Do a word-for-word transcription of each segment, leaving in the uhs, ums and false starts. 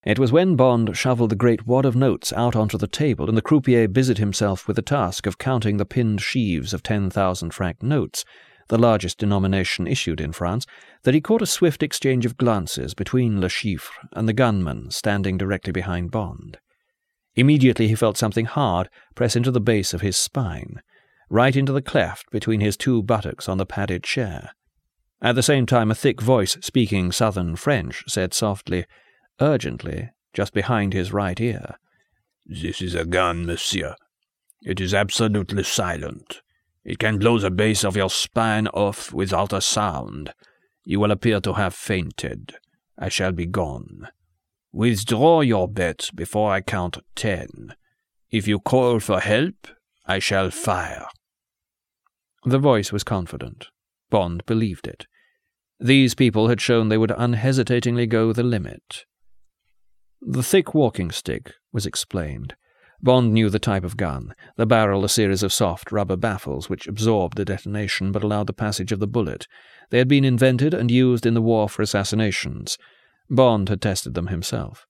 It was when Bond shovelled the great wad of notes out onto the table and the croupier busied himself with the task of counting the pinned sheaves of ten thousand franc notes, the largest denomination issued in France, that he caught a swift exchange of glances between Le Chiffre and the gunman standing directly behind Bond. Immediately he felt something hard press into the base of his spine, right into the cleft between his two buttocks on the padded chair. At the same time a thick voice speaking southern French said softly, urgently, just behind his right ear, "This is a gun, monsieur. It is absolutely silent. It can blow the base of your spine off without a sound. You will appear to have fainted. I shall be gone. Withdraw your bet before I count ten. If you call for help, I shall fire." The voice was confident. Bond believed it. These people had shown they would unhesitatingly go the limit. The thick walking stick was explained. Bond knew the type of gun, the barrel a series of soft rubber baffles which absorbed the detonation but allowed the passage of the bullet. They had been invented and used in the war for assassinations. Bond had tested them himself.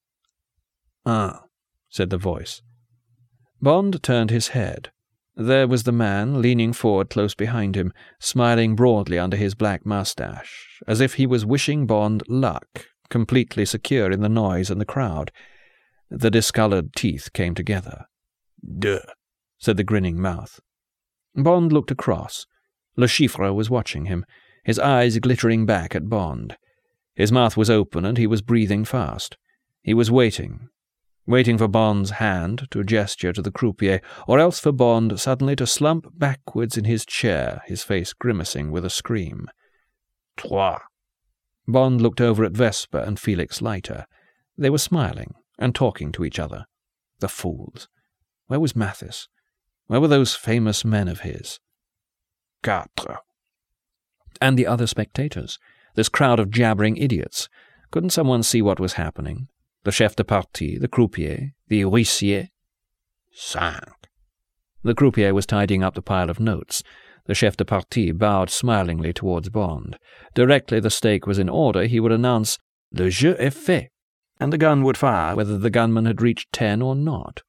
"Ah," said the voice. Bond turned his head. There was the man, leaning forward close behind him, smiling broadly under his black moustache, as if he was wishing Bond luck, completely secure in the noise and the crowd. The discoloured teeth came together. "Duh," said the grinning mouth. Bond looked across. Le Chiffre was watching him, his eyes glittering back at Bond. His mouth was open and he was breathing fast. He was waiting, waiting for Bond's hand to gesture to the croupier, or else for Bond suddenly to slump backwards in his chair, his face grimacing with a scream. Trois. Bond looked over at Vesper and Felix Leiter. They were smiling and talking to each other. The fools. Where was Mathis? Where were those famous men of his? Quatre. And the other spectators, this crowd of jabbering idiots. Couldn't someone see what was happening? The chef de partie, the croupier, the huissier. Cinq. The croupier was tidying up the pile of notes. The chef de partie bowed smilingly towards Bond. Directly the stake was in order, he would announce, "Le jeu est fait," and the gun would fire whether the gunman had reached ten or not.